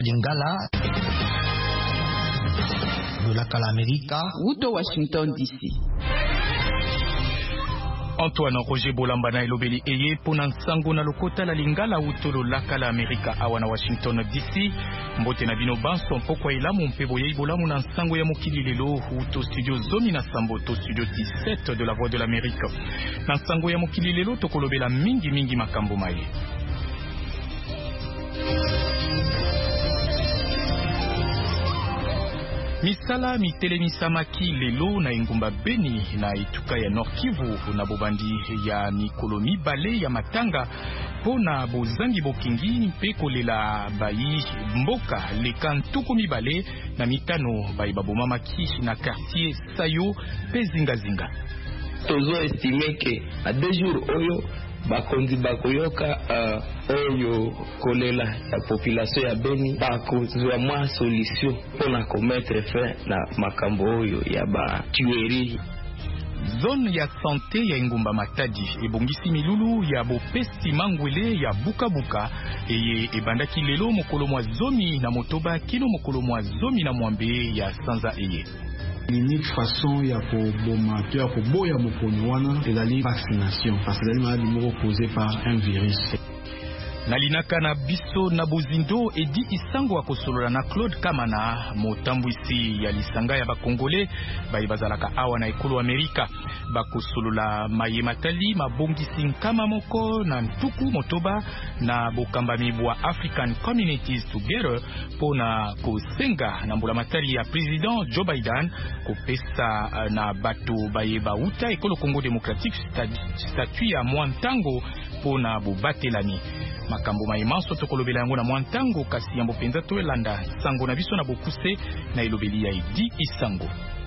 Lingala de la America Uto Washington DC. Antoine Roger Bolamba na elobeli eye pona nsango na lokota la Lingala utolo lakala Amerika awana Washington DC. Mbote na bino banso mpokwa ilamu mpebo ya ibolamu na nsango ya mokili lelo uto studio zomi na samboto studio 17 de la Voix de l'Amérique. Na nsango ya mokili lelo tokolobela mingi makambo maye. Misala mitelemisa maki lelo na engumba Beni na ituka ya Nord Kivu na bobandi ya mikolo mibale ya matanga pona bozangi bokingi mpe kolela bayi mboka leka ntuku mibale na mitano bayi baboma maki na quartier Sayo pe zingazinga. Tozo estime ke a 2 jours oyo bakonzi bakoyoka oyo kolela ya population ya Beni bakozwa mwa solution pona komettre fin na makambo oyo ya ba tuerie. Zone ya santé ya Ngumba Matadi ebongisi milulu ya bopesti mangwele ya buka eye ebandaki lelo mokolo mwa zomi na motoba kino mokolo mwa zomi na mwambe ya sanza eye. L'unique façon ya koboma to ya koboya mokoni wana ezali vaccination parce que ezali maladie moko causée par un virus. Nalinaka na biso na bozindo edi isango akosolola na Claude Kamana motambwisi ya lisanga ya bakongole bazalaka awa na ekolo Amerika bakosolola mayematali mabongisi nkama moko na ntuku motoba na bokambami bwa African Communities Together pona kosenga na mbula matali ya President Joe Biden kopesa na bato bayeba uta ekolo Congo Democratique statut ya mwantango pona bobatelani. Makambo maimanso tokolobela yango na mwantango kasi yambo penza to elanda sango na biso na bokuse na elobeli ya edi isango.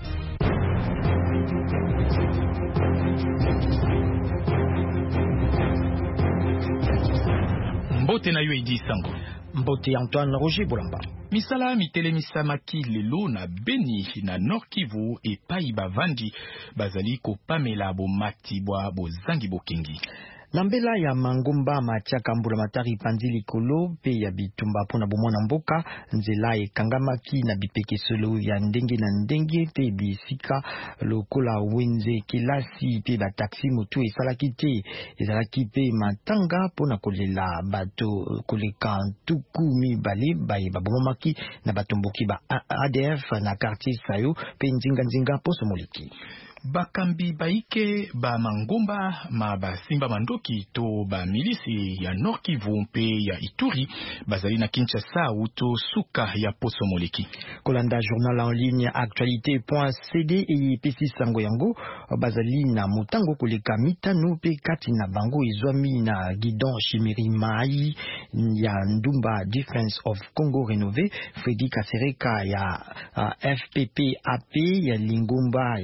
Mbote na yo edi isango. Mbote Antoine Roger Bolamba. Misala mitelemisa maki lelo na Beni na Nord Kivu epai bavandi bazali kopamela bomati bwa bozangi bokengi. Nambela ya mangomba matiaka mbula matari panzili kolo pe ya bitumba pona bomona mboka nzela ekangamaki na bipekesolo ya ndenge na ndenge pe bisika lokola wenze kelasi pe ba taxi moto esalaki te ezalaki pe matanga pona kolela bato koleka ntuku mibale baye babomaki na batomboki ba ADF na quartier Sayo pe nzinga poso moliki. Bakambi baike ba mangomba ma basimba mandoki to ba milisi ya Nord Kivu mpe ya Ituri bazali na Kinshasa uto suka ya poso moleki. Kolanda journal en ligne actualité.cd et pesi sango yango bazali na motango koleka mitano pe kati na bango izwami na Guidon Chimiri Mai ya Ndumba Defense of Congo Renové Fredi Kasereka ya FPPAP ya Lingomba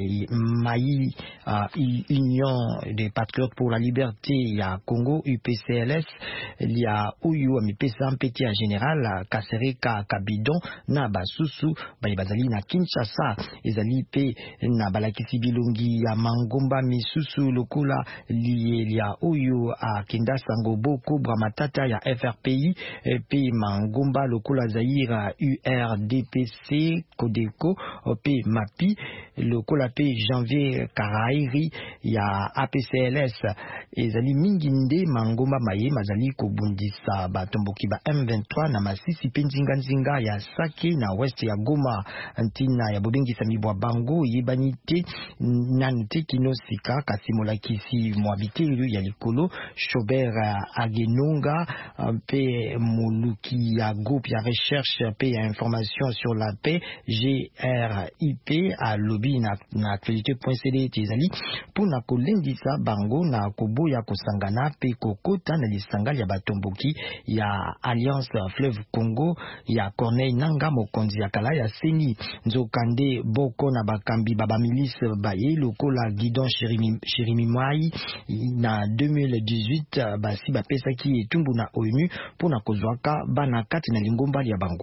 Union des Patriotes pour la Liberté ya Congo UPCLS ya uyu amipesa mpeti ya General Kasereka Kabidon na basusu bazali na Kinshasa ezali pe na balakisi bilongi ya mangomba misusu lokola liya uyu akenda sango boko bra matata ya FRPI pe mangomba lokola Zaira URDPC Codeco pe Mapi lokola pe Janvier Karairi ya APCLS ezali mingi nde mangomba maye mazali kobundisa batomboki ba M23 na Masisi penzinga ya Sake na west ya Goma ntina ya bobengisa mibwa bango yebanite nanite kinosika kasimola kisi mwabitelu ya likolo Schobert Agenonga pe muluki ya groupe ya recherche pe ya information sur la paix GRIP a lobby na actualité.cd tizali pona kolendisa bango na koboya kosangana pe kokota na lisangali ya batomboki ya Alliance Fleuve Congo ya Corneille Nanga mokonzi ya kala ya Seni nzokande boko na bakambi baba milice baye lokola Guidon Chirimi Mai na 2018 basi bapesa ki etumbu na ONU pona kozwaka bana kati na lingomba ya bango.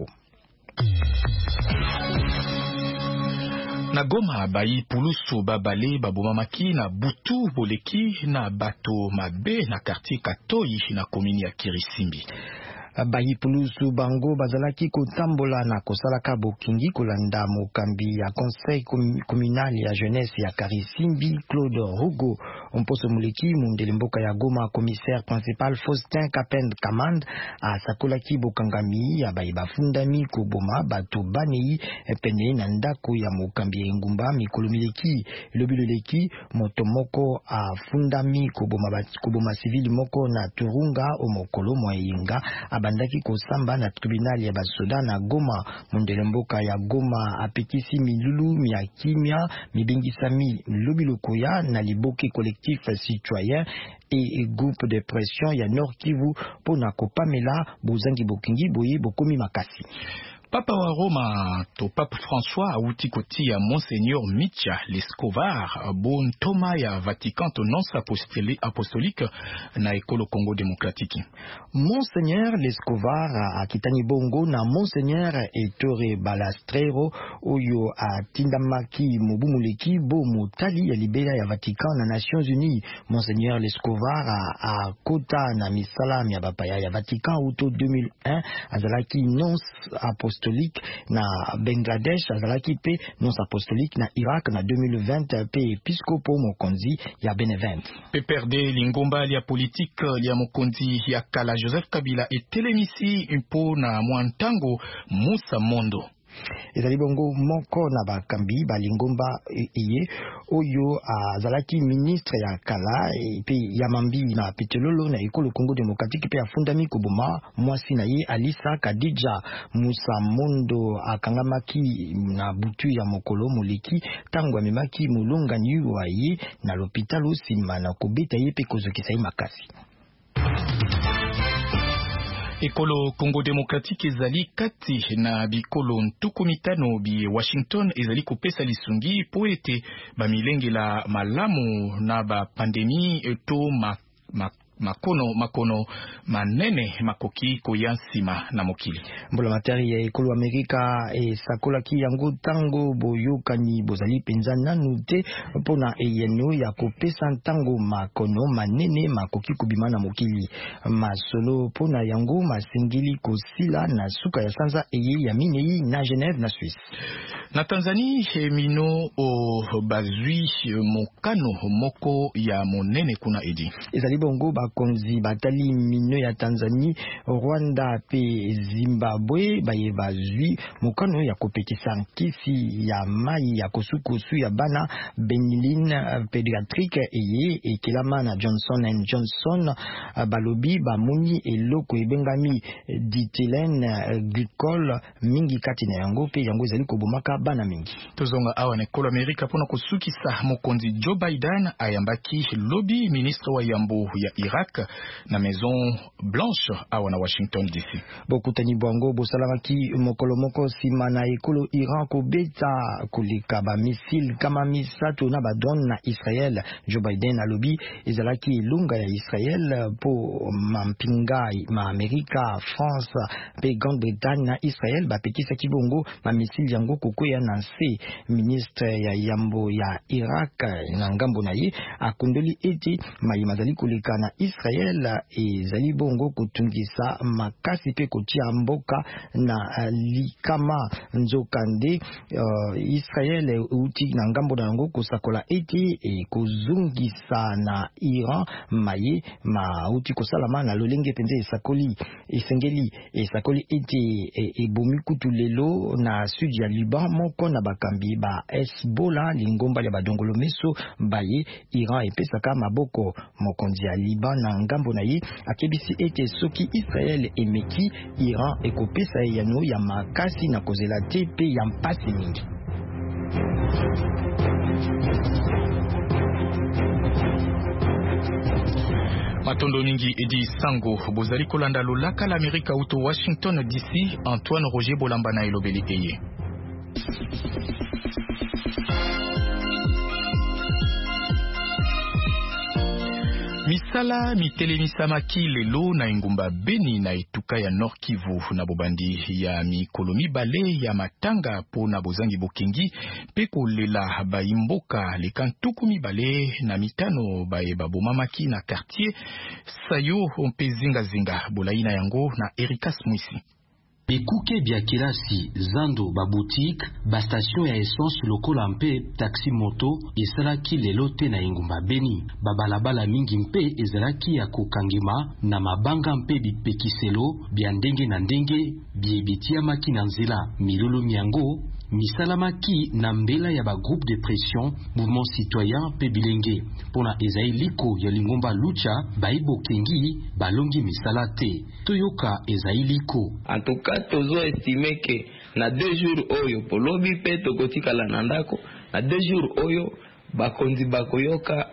Na Goma bayi pulusu babale babomamaki na butu boleki na bato mabe na quartier Katoi na komini ya Kirisimbi. Bahipulusu bango bazalaki kotambola na kosalaka bokingi kolanda mokambi ya conseil communal ya jeunesse ya Karisimbi Claude Hugo Omposo Muleki mundele mboka ya Goma. Commissaire principal Faustin Kapend Kamand asakolaki bokangami ya bafundami koboma bato banei pene na ndako ya mokambi ya ngumba mikolo mileki lobiloleki moto moko afundami koboma civili moko na Turunga omokolo moyinga abandaki kosamba na tribunal ya basoda na Goma. Mundele mboka ya Goma apekisi milulu miakimia mibengisami lobilokoya na liboke collectif citoyen et groupe de pression ya Nord Kivu pona kopamela bozangi bokingi boye bokomi makasi. Papa wa Roma to Pape François auti koti ya Monseigneur Micha Lescovar bon Thomas ya Vatican to nonce apostolique na ekolo Congo démocratique. Monseigneur Lescovar akitani bongo na Monseigneur Ettore Balastrero oyo atindamaki mobumuleki bo motali ya libera ya Vatican na Nations Unies. Monseigneur Lescovar akota na misala ya bapaya ya Vatican uto 2001 azalaki nonce apostolique na Bangladesh, azalaki pe nonce apostolique na Irak na 2020 pe episcopo mokonzi ya Benevent. PPRD lingomba ya politique ya mokonzi ya kala Joseph Kabila etelemisi mpo na mwantango Musa Mondo. Ezali bongo moko na bakambi balingomba iye oyo azalaki ministre ya kala pe ya mambi na petrololo na ekolo Congo démocratique pe afundami koboma mwasi na ye Alisa Kadija. Musa Mondo akangamaki na butu ya mokolo moleki tango amemaki molongani wa ye na l'hôpital osima na kobeta ye pe kozokisa ye makasi. Ekolo Congo démocratique ezali kati na bikolo ntuku mitano bi Washington ezali kopesa lisungi po ete bamilengela malamu na ba pandemie to makono manene makoki koyansima na mokili. Mbola materi ya ekolo Amerika esakolaki yango tango boyokani bozali penza nanu te pona eyeno ya kopesa ntango makono manene makoki kubima na mokili. Masolo pona yango masengeli kosila na suka ya sanza eye ya minei na Genève na Suisse. Na Tanzanie mino o bazui mokano moko ya monene kuna edi. Ezali bongo bakonzi batali mino ya Tanzanie, Rwanda pe Zimbabwe baye bazui mokano ya kopekisa nkisi ya mai ya kosukosu ya bana Benylin pédiatrique eye ekelama na Johnson & Johnson balobi bamoni eloko ebengami dithylène glycol mingi kati na yango pe yango ezali kobomaka bana mingi. Tozonga awa na ekolo Amerika pona kosukisa mokonzi Joe Biden ayambaki lobi ministre wa yambo ya Irak na Maison Blanche awa na Washington DC. Bokutani bwango bosalamaki mokolo moko sima na ekolo Iran kobeta koleka ba missile kama misato na badon na Israel. Joe Biden alobi ezalaki lunga ya Israel po mampinga ma Amerika, France pe Grande-Bretagne na Israel bapekisa kibongo ma missile yango kokoya na nse. Ministre ya yambo ya Irak na ngambo na ye akondoli eti mayima zali koleka na Israel ezali bongo kotungisa makasi pe kotia mboka na likama nzokande. Israel uti na ngambo na yango kosakola eti kozungisa na Iran maye ma uti kosalama na lolenge penze esengeli esakoli eti ebomi kutu lelo na sud ya Liban moko na bakambi ba Hezbollah lingomba ya badongolo meso baye Iran epesaka maboko. Mokonzi ya Liban na ngambo na ye akebisi ete soki Israel emeki Iran ekopesa yano ya makasi na kozela te pe ya mpasi mingi. Matondo mingi edi sango bozali kolanda lolaka l'Amérique auto Washington DC. Antoine Roger Bolamba na elobeli eye. Misa misala mitele samaki lelo na engumba Beni na etuka ya Nord Kivu na bobandi ya mikolo mibale ya matanga po na bozangi bokengi pe kolela baimboka lekantuku mibale na mitano baye babomamaki na quartier Sayo mpe zinga bolaina yango na Erika Smisi. Bekuke bya kilasi zando ba boutique ba station ya essence lokola mpe taxi moto esalaki lelo te na engumba Beni. Babalabala mingi mpe ezalaki ya kokangima na mabanga mpe bipekiselo bya ndenge na ndenge biebitiamaki na nzela milolo miango misalamaki na mbela ya ba groupe de pression mouvement citoyen pe bilenge pona ezai liko ya lingomba lucha baibo kengi balongi misala te toyoka ezai liko. En tout cas tozo estime que na 2 jours oyo polobi pe tokotikala na ndako na 2 jours oyo bakonzi bakoyoka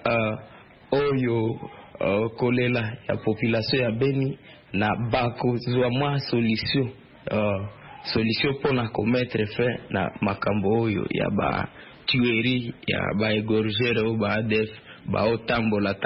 oyo kolela ya population ya Beni na bakozwa mwa solution pour na commettre fin na makambo oyo ya ba tuerie ya ba égorgeur ou ba ADF ba otambola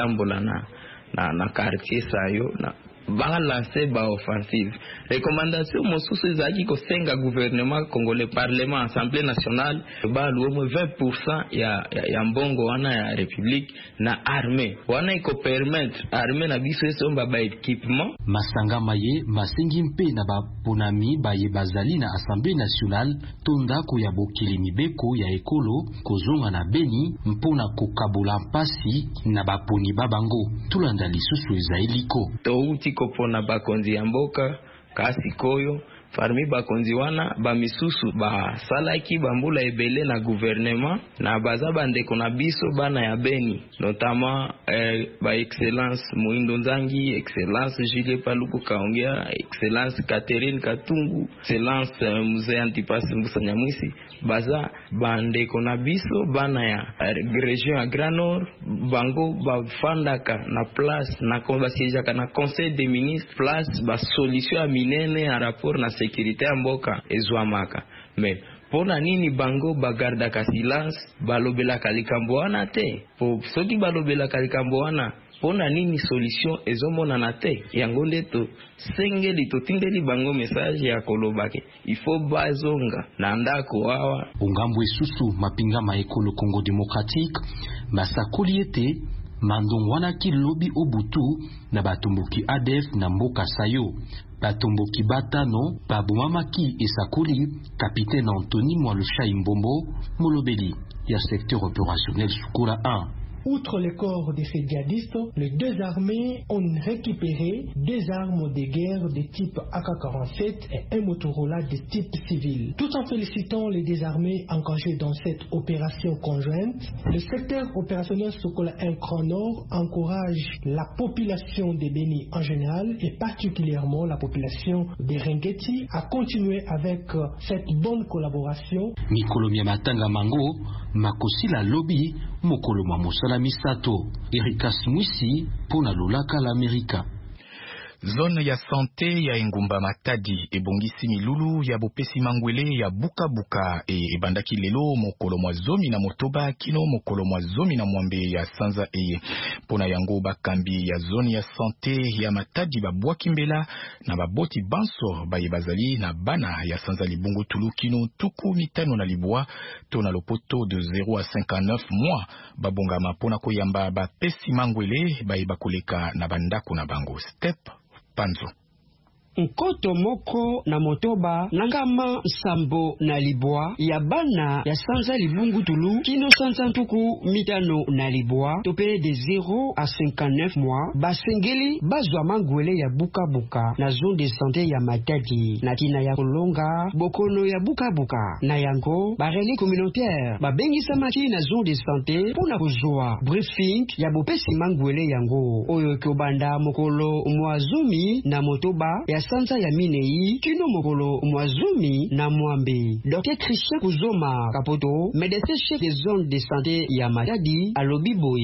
na quartier Sayo na ba lancer ba offensive. Recommandation mosusu ezaki ko senga gouvernement congolais, parlement, assemblée nationale ba luomo 20% ya mbongo wana ya république na armée wana iko permettre armée na biso esomba ba équipement masanga maye masengi mpe na ba ponami baye bazali na assemblée nationale tonda ko ya bokili mibeko ya ekolo kozonga na Beni mpona kokabola mpasi na baponi babango tulanda lisusu ezailiko touti kopona bakonzi ya mboka kasi koyo parmi bakonzi wana bamisusu basalaki bambula ebele na gouvernement na baza bandeko na biso bana ya Beni notamment ba excellence Moindo Nzangi, excellence Jules Paluku Kaongea, excellence Catherine Katungu, excellence Mzee Antipasi Mbusanyamwisi baza bandeko na biso bana ya région ya Grand Nord bango bafandaka na place na konbasiejaka na conseil des ministres place ba solution minene en rapport na sécurité ya mboka ezwamaka mais pona nini bango bagardaka silence balobelaka likambo wana te po soki balobelaka likambo wana pona nini solution ezomonana te yango ndeto sengeli totindeli bango message ya kolobake il faut bazonga na ndako wawa ungambo esusu mapinga maekolo Congo démocratique masakoli ete mandong wana ki lobi obutu na batumbuki ADF na mboka Sayo batumbuki batano babumamaki esakoli capitaine Anthony Mwalusha Imbombo molobeli ya secteur opérationnel Sukura 1. Outre les corps de ces djihadistes, les deux armées ont récupéré 2 armes de guerre de type AK-47 et un Motorola de type civil. Tout en félicitant les deux armées engagées dans cette opération conjointe, le secteur opérationnel Sokola 1 Grand Nord encourage la population de Beni en général et particulièrement la population de Rengeti à continuer avec cette bonne collaboration. Mikolo Matanga Mango, Makosila Lobby, Mokolo Mamosala Misato, Erika Smisi, Pona Lulaka l'América. Zone ya santé ya engumba Matadi ebongisi milulu ya bopesi mangwele ya buka ebandaki lelo mokolo mwa zomi na motoba kino mokolo mwa zomi na mwambe ya sanza eye pona yango bakambi ya zone ya santé ya Matadi babwaki mbela na baboti banso baye bazali na bana ya sanza libungu tulu kino tuku mitano na libwa to na lopoto de 0 à 59 mois babongama pona koyamba bapesi mangwele baye bakoleka na bandako na bango step Panzo. Nkoto moko na motoba nangama sambo na libwa ya bana ya sanza libungu tulu kino sanza tuku mitano na libwa tope de 0 à 59 mois basengeli bazwa mangwele ya buka na zone de santé ya Matadi na tina ya kolonga bokono ya buka na yango bareli communautaire babengisa maki na zone de santé pona kuzwa briefing ya bopesi mangwele yango oyo kobanda mokolo mwazumi na motoba ya sanza ya minei kino mokolo mwazumi na mwambe. Dr. Christian Kuzoma Kapoto, médecin chef de zone de santé ya Matadi alobi boye.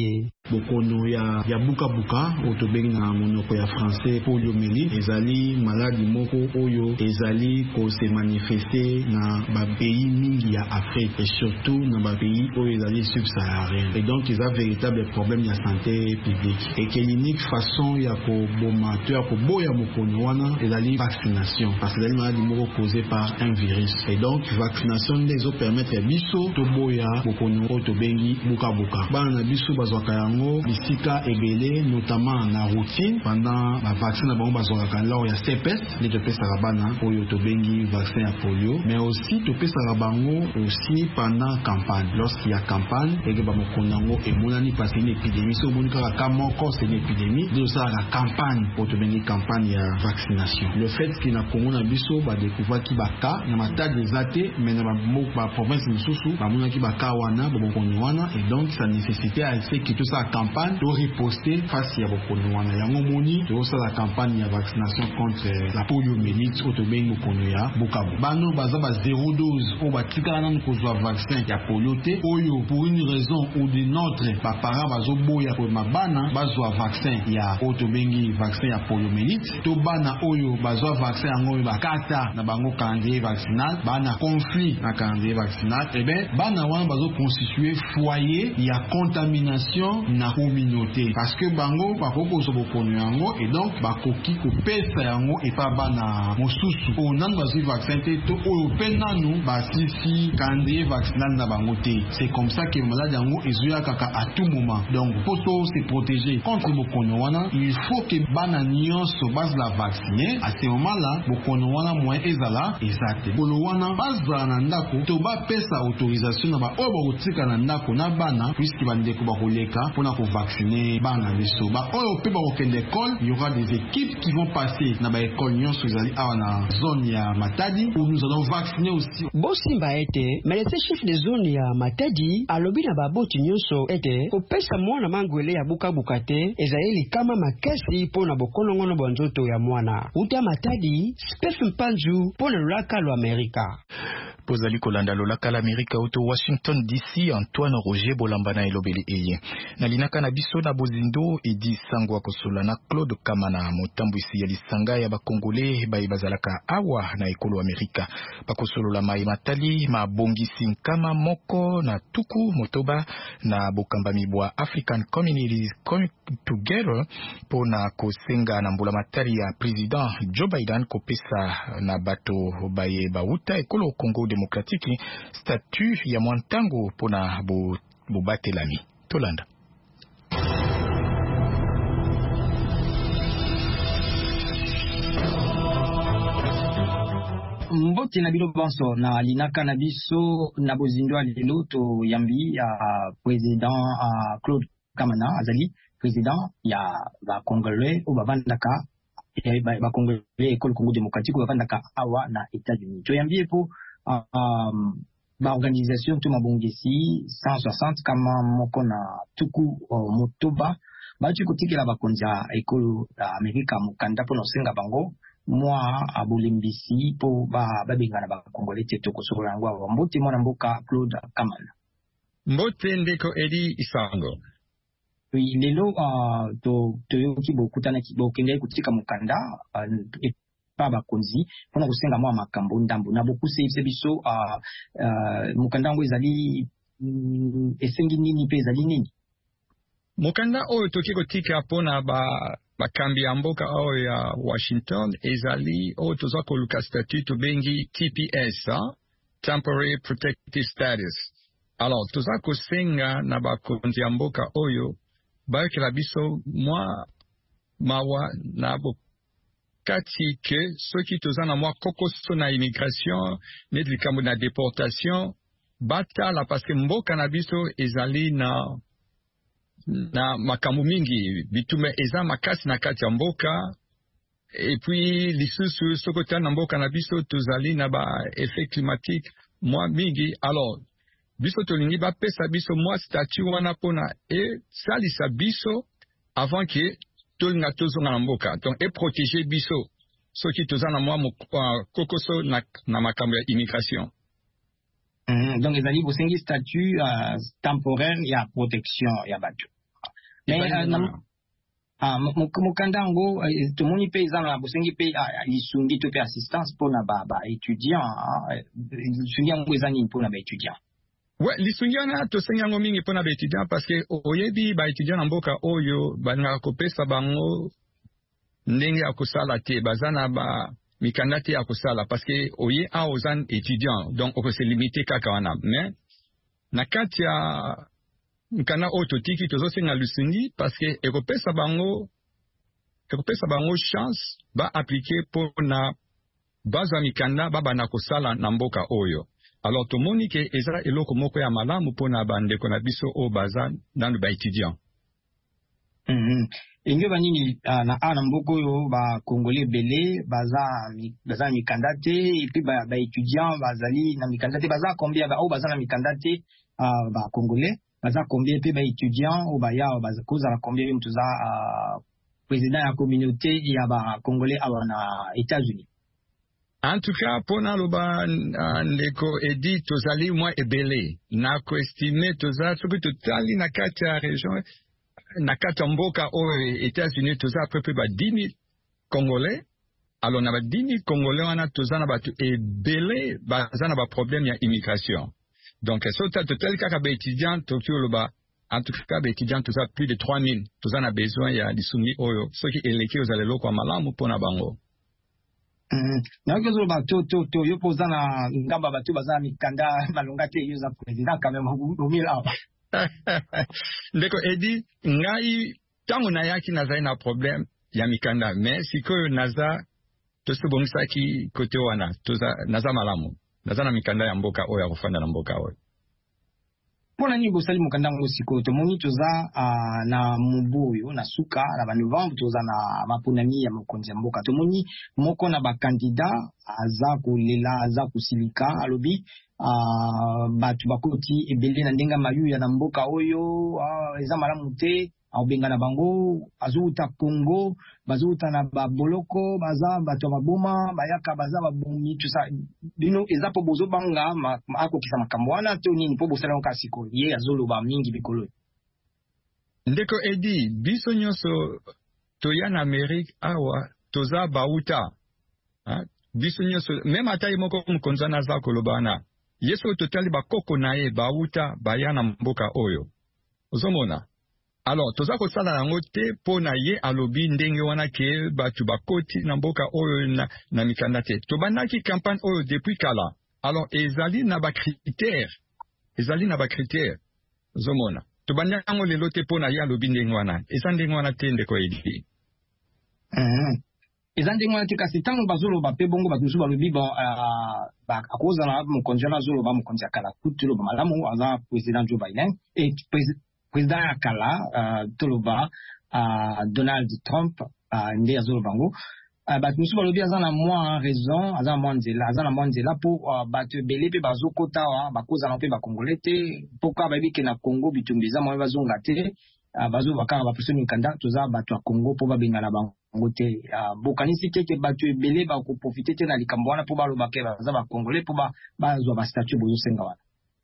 bokono ya buka buka otobengi na monoko ya français poliomyélite ezali maladie moko oyo ezali ko se manifester na ba pays mingi ya Afrique et surtout na ba pays oyo ezali subsaharien et donc ils ont véritable problème ya santé publique et que l'unique façon ya ko boma to ya ko boya bokono wana ezali vaccination parce que ezali maladie moko causée par un virus et donc vaccination nde ezo permettre biso to boya bokono otobengi buka buka bana biso bazwaka yango bisika ebele notamment na routine pendant ba vaccin na bango bazwaka lao ya CPS nde topesaka bana oyo tobengi vaccin ya polio mais aussi topesaka bango aussi pendant campagne lorsqu'il y a campagne et que bamokono yango emonani passer une épidémie so omoni kaka ka moko c'est une épidémie nde osalaka campagne po tobengi campagne ya vaccination le fait que na Congo na biso badécouvraki baka na matadi eza te mais na ba province mosusu bamonaki baka wana bamokono wana et donc ça nécessité à ce que tout ça campagne de riposter face à bokono wana yango moni to ça la campagne ya vaccination contre la poliomyélite otobengi bokono ya bukabu bano baza ba zéro dose o batika na kozwa vaccin ya polio te oyo pour une raison ou d'une autre ba parents bazo boya ko mabana bazwa vaccin ya otobengi vaccin ya poliomyélite to bana oyo bazwa vaccin yango ba kata na bango calendrier vaccinal bana conflit na calendrier vaccinal et ben bana wana bazo constituer foyer ya contamination na communauté parce que bango bakoko so bokono yango et donc bakoki ko pesa yango et pas bana mosusu o nan bazwi vaccin te to oyo penanu basisi calendrier vaccinal na bango te c'est comme ça que malade yango ezoya kaka à tout moment donc pour se protéger contre bokono wana il faut que bana nyonso bazla vacciner à ce moment là bokono wana moyen ezala exact bolo wana bazala na ndako to ba pesa autorisation na ba oyo bakotika na ndako na bana puisque bandeko bakoleka pona ko vacciner bana biso ba oyo pe bakokende école il y aura des équipes qui vont passer na ba école nyonso ezali awa na zone ya Matadi où nous allons vacciner aussi bosimba ete melese chef de zone ya Matadi alobi na baboti nyonso ete kopesa mwana mangwele ya buka te ezali kama makesi pona bokonongono bonzoto ya mwana uta Matadi Spef Mpanzu pona lolaka lo Amerika pozali kolanda lolaka la Amerika auto Washington DC Antoine Roger Bolambana elobeli eye na linaka na biso na bozindo edi sangwa kosola na Claude Kamana motambwisi ya lisanga ya bakongole bazalaka awa na ekolo Amerika bakosolola mai matali mabongisi nkama moko na tuku motoba na bokambami bwa African Communities Come Together pona kosenga na mbula matali ya president Joe Biden kopesa na bato baye bauta ekolo Congo Démocratique statut ya mwantango pona bobatelami tolanda mbote na bilo banso na linaka na biso na bozindo lelo to yambi ya président Claude Kamana azali président ya ba Congolais ou bavandaka ba Congolais école Congo Démocratique bavandaka awa na États-Unis to yambi po ba organisation to mabongesi 160 kama moko na tuku motoba ba tu kotikela ba konza école Amerika mukanda po no senga bango moi abolimbisi po babengana ba Congolais te tokosobola yango awa mbote mwana mboka Claude Kamana mbote ndeko edi isango lelo toyoki bokutana bokende kutika mukanda pa bakonzi pona kusenga mwa makambo ndambo na bokuseyise biso mukanda ngo ezali esengi nini pe ezali nini mukanda oyo toki kotika pona bakambi ya mboka oyo ya Washington ezali oyo toza koluka statut tobengi TPS Temporary Protected Status alors toza kosenga na bakonzi ya mboka oyo bayokela biso mwa mawa na kati ke soki toza na mwa kokoso na immigration neti likambo na deportation batala paske mboka na biso ezali na makambo mingi bitume eza makasi na kati ya mboka et puis lisusu sokota na mboka na biso tozali na ba effet climatique mwa mingi alors biso tolingi bapesa biso mwa statut wana pona salisa biso avant que tolinga tozonga na mboka donc protéger biso soki toza na mwa kokoso na makambo ya immigration donc ezali bosengi statut temporaire ya protection ya bato Mukandango tomoni pe eza na bosengi pe lisungi to pe assistance pour na ba étudiant lisungi yango eza nini mpona ba étudiant. Ouais, lisungi wana tosengi yango mingi mpona ba étudiant parce que oyebi ba étudiant na mboka oyo balingaka kopesa bango ndenge ya kosala te baza na ba mikanda te ya kosala parce que oye a ozan étudiant donc okose limité kaka wana mais na kati ya mikanda oyo totiki tozosenga lisungi parce que ekopesa bango chance ba appliquer mpona bazwa mikanda babanda kosala na mboka oyo. Alors tomoni ke eza eloko moko ya malamu mpona bandeko na biso oyo baza nanu ba étudiant. Engyo banini na mboka oyo ba Congolais belé baza mikanda te et puis ba étudiant bazali na mikanda te baza combien ba o baza na mikanda te ba Congolais baza combien pe ba étudiant o ba ya baza koza la combien mtu za président ya communauté ya ba Congolais na États-Unis. En tout cas, pona loba ndeko edi tozali mwa ebele na ko estimé toza soki totali na kati ya région na kati ya mboka oyo États-Unis toza à peu près ba 10 000 Congolais. Alors na ba 10 000 Congolais wana toza na batu ebele baza na ba problème ya immigration. Donc so totali kaka ba étudiant tokyo loba en tout cas ba étudiant toza plus de 3 000 toza na besoin ya lisumi oyo soki eleki ozalelo kwa malamu pona bango. Na kozo ba to yo poza na ngamba batu baza mikanda malonga te yo za président quand même omila. Ndeko edi ngai tango na yaki nazai na problème ya mikanda mais sikoyo naza tosibongisaki kote wana toza naza malamu naza na mikanda ya mboka oyo ya kufanda na mboka oyo. Pona ni bosali mukanda ngo sikoyo tomoni toza na mubuyo na suka na ba Novembre toza na mapunami ya mokonzi ya mboka tomoni moko na ba candidat aza kulela aza kusilika alobi batu bakoti ebele na ndenga mayu ya na mboka oyo eza malamu te aobenga na bango azuta Congo bazuta na baboloko baza bato maboma bayaka baza babomi tusa bino eza po bozo banga akokisa makambo wana to nini po bosala nka siko ye azoloba mingi bikolo. Ndeko edi biso nyonso toya na Amerique awa toza bauta biso nyonso même atai moko mkonza na za kolobana yeso totali bakoko na ye bauta baya na mboka oyo ozomona. Alors toza kosala yango te pona ye alobi ndenge wana ke batu bakoti na mboka oyo na mikanda te tobandaki campagne oyo depuis kala. Alors ezali na ba critère ozomona tobandaki yango lelo te pona ye alobi ndenge wana eza ndenge wana te ndeko edi. Eza ndenge wana te kasi ntango bazoloba pe bongo bato mosusu balobi akozala mokonzi wana azoloba mokonzi ya kala kutu loba malamu aza président Joe Biden président ya kala toloba Donald Trump nde azoloba ngo bato mosusu balobi aza na mwa raison aza na mwa nzela po bato ebele mpe bazokota bakozala mpe bakongole te mpoka bayebi ke na Congo bitumbi eza mwa bazonga te bazobakaka bapeso mikanda toza bato ya Congo mpo babengana bango te bokanisi keke bato ebele bakoprofite te na likambo wana mpo baloba ke baza bakongole mpo bazwa bastatut bozosenga wana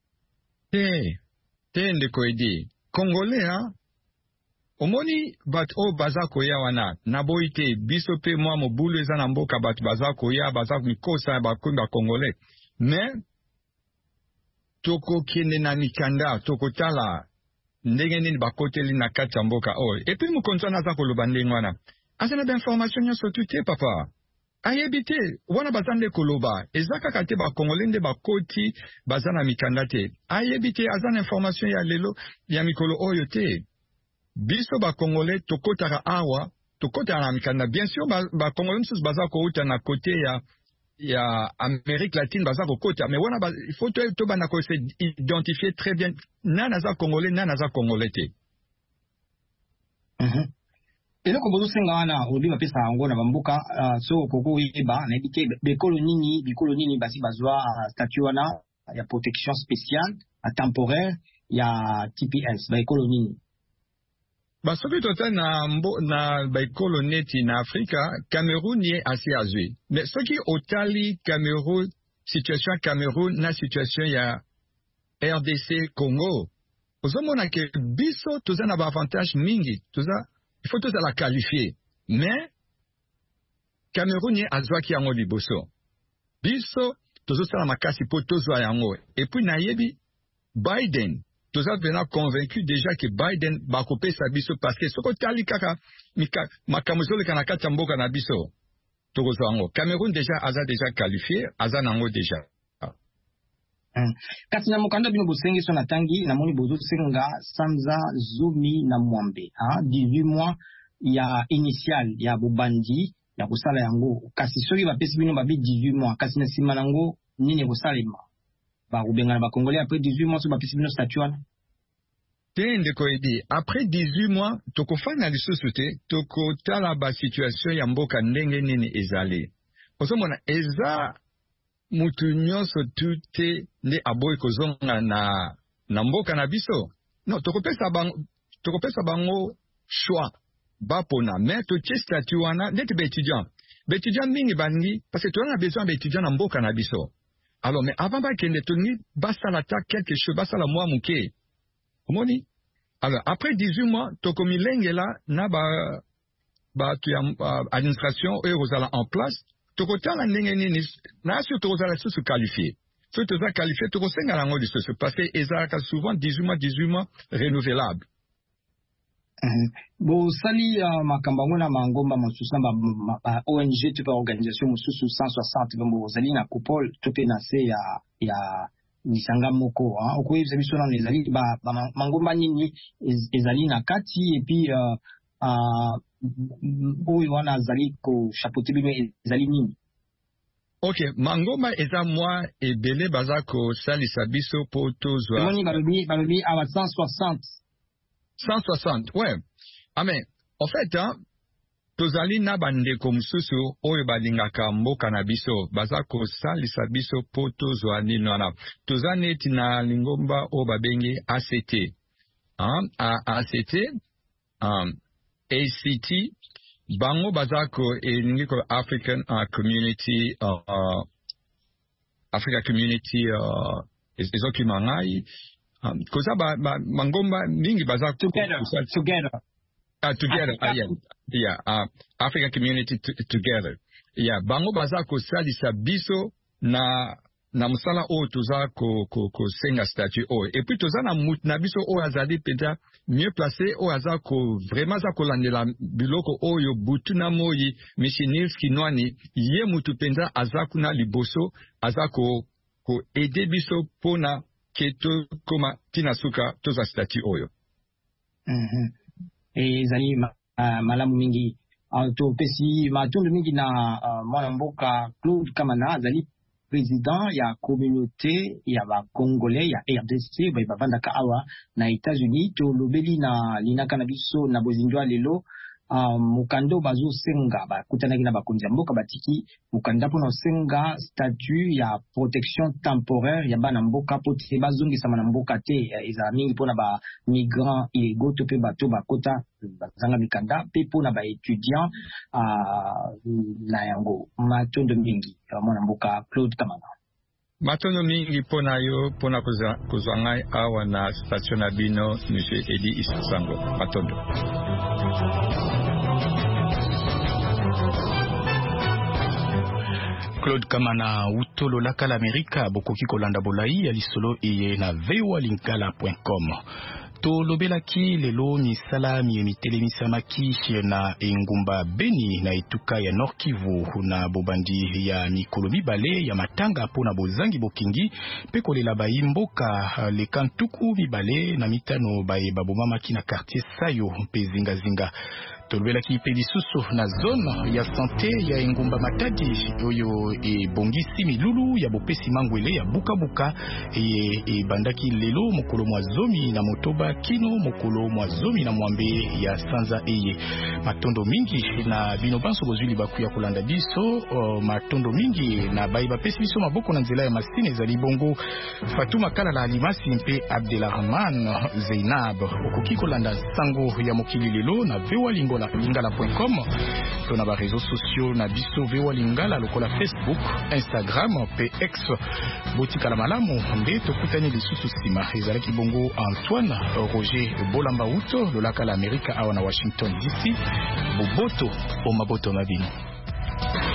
te ndeko edi Congolais omoni bato oyo baza koya wana naboyi te biso pe mwa mobulu eza na mboka bato baza koya baza mikosa bakomi ba Congolais mais tokokende na mikanda tokotala ndenge nini bakoteli na kati ya mboka oyo epuis mokonzi wana aza koloba ndenge wana aza na bainformation nyonso tu te papa ayebi te wana baza nde koloba eza kaka te bakongole nde bakoti baza na mikanda te ayebi te aza na information ya lelo ya mikolo oyo te biso bakongole tokotaka awa tokotaka na mikanda bien sûr bakongole mosusu baza kouta na kote ya Amérique latine baza kokota mais wana il faut tobanda ko se identifier très bien nana aza congolais nana aza congolais te. Eloko bozosenga wana olobi bapesa yango na bamboka so koko yeba na ebike bikolo nini basi bazwa statut wana ya protection spéciale temporaire ya TPS baekolo nini. Soki totali na baekolo neti na Afrika, Cameroun ye assez azwi. Mais soki otali Cameroun, situation ya Cameroun na situation ya RDC Congo, ozomona ke biso toza na ba avantage mingi, il faut tozala qualifier, mais Cameroun ye azwaki yango liboso. Biso tozosala makasi po tozwa yango. Et puis nayebi Biden toza vena convaincu déjà que Biden bakopesa biso parce que soko tali kaka makambo ezoleka na kati ya mboka na biso tokozwa yango. Cameroun déjà aza déjà qualifié, aza nango déjà. Kasi na mokanda bino bosengi so na tangi na moni bozo senga Sanza Zumi na Mwambe 18 mois ya initial ya bobandi ya kusala yango kasi soki bapesi bino babi 18 mois kasi na sima nango nini kosalema ba kubenga na ba Congolais après 18 mois so bapesi bino statut wana tende ko edi après 18 mois tokofanya lisusu te tokotala ba situation ya mboka ndenge nini ezali osomona eza mutu nyonso tute nde aboyi kozonga na mboka na biso no tokopesa bango choix bapona mais totie statut wana ndeti ba-étudiant mingi bangi parce que toana besoin ba-étudiant na mboka na biso alors mais avant bakende tolingi basala ta quelque chose basala mwa muke omoni alors après 18 mois tokomilengela na tu administration oyo kozala en place tokotala ndenge nini na sio tokozala susu qualifié so toza qualifié tokosenga nango lisusu parce que ezalaka souvent 18 mois renouvelable. Bo sali makambo ngona mangomba mosusu na ONG tu pa organisation mosusu 160 bombo zali na coupole to pe na se ya lisanga moko okoyebisa biso na ezali mangomba nini ezali na kati et puis oyo wana azali ko chapeauter bino ezali nini. Ok, mangomba eza mwa ebele baza ko salisa biso po tozwa moni balobi awa 160, ouais. Amen. En fait, tozali na bandeko mususu oyo balingaka mboka na biso baza ko salisa biso po tozwa nino na toza neti na lingomba o babengi ACT. ACT, ACT, bango baza ko elingi ko African Community Africa Community ezokimangai koza mangomba mingi baza together African Community together bango baza ko salisa biso na musala oyo toza ko senga statut oyo et puis toza na mutu na biso oyo azali penta mieux placé oyo aza ko vraiment za kolandela biloko oyo butu na moyi Nils Kinwani ye mutu penza aza kuna liboso aza ko aider biso pona keto koma tina suka toza statut oyo. Ezali malamu mingi to pesi matundu mingi na mwana mboka Claude Kamana azali président ya communauté ya ba Congolais ya RDC bavandaka awa na États-Unis to lobeli na linaka na biso na bozindwa lelo mukando bazo senga bakutanaki na bakonzi ya mboka batiki mukanda pona senga statut ya protection temporaire ya bana mboka po te bazongisa na mboka te eza mingi pona ba migrants illégaux to pe bato bakota bazanga mikanda pe pona ba étudiants na yango matondo mingi mwana mboka Claude Kamana. Matondo mingi pona yo pona kozwangai awa na station na bino Monsieur Edi Isango matondo. Claude Kamana utolo lakala Amerika bokoki kolanda bolai ya lisolo iye na voalinkala.com. To lobelaki lelo misala mitelemisamaki na engumba Beni na etuka ya Nord Kivu na bobandi ya mikolo mibale ya matanga pona bozangi bokingi pe kolela bayimboka lekantuku mibale na mitano baye babomamaki na quartier Sayo pe zinga. Tolobelaki pe lisusu na zone ya santé ya engumba Matadi oyo ebongisi milulu ya bopesi mangwele ya buka e bandaki lelo mokolo mwa zomi na motoba kino mokolo mwa zomi na mwambe ya sanza eye matondo mingi na bino banso bozuli bakuya kolanda biso matondo mingi na bayi bapesi biso maboko na nzela ya masine ezali bongo Fatuma Kala la Alimasi mpe Abdelrahman Zainab okoki kolanda sango ya mokili lelo na Vewalingo lingala.com to na ba réseaux sociaux na biso VOA Lingala lokola Facebook, Instagram pe X. Botika la malamu nde tokutani lisusu sima ezalaki bongo Antoine Roger Bolamba Uto lolaka la Amerika awa na Washington DC. Boboto o maboto na bino.